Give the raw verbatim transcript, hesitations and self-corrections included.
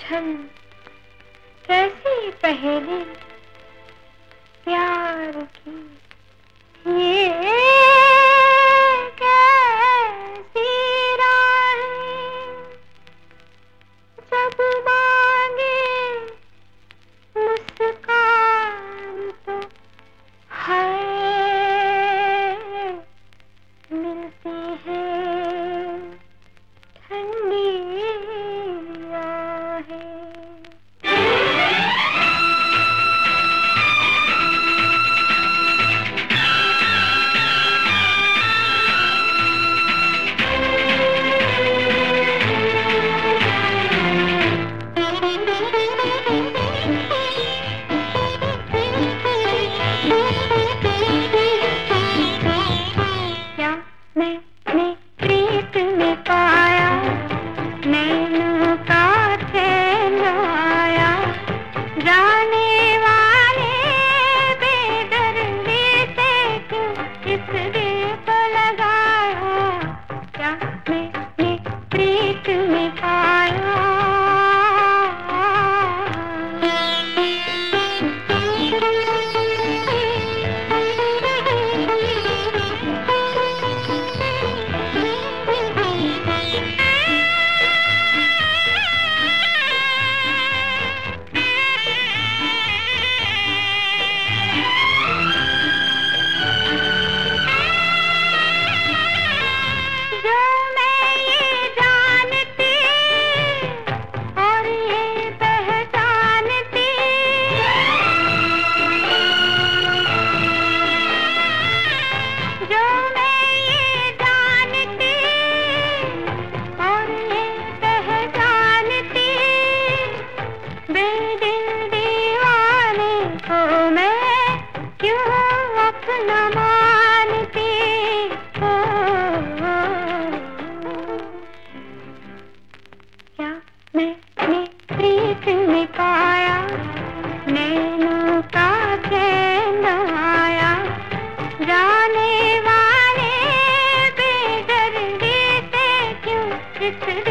उलझन कैसी पहेली प्यार की, ये कैसी राहें जब मांगे मुस्कान तो हाय मिलती है ठंडी आहें। मैंने प्रीत में पाया नैनों का चैन आया, जाने वाले बेदर्दी से क्यों इस दिल को लगाया, क्या मैंने प्रीत में पाया। अपना मानती हो, क्या मैंने प्रीत में पाया नैनों का चैन आया, जाने वाले बेदर्दी से क्यों इस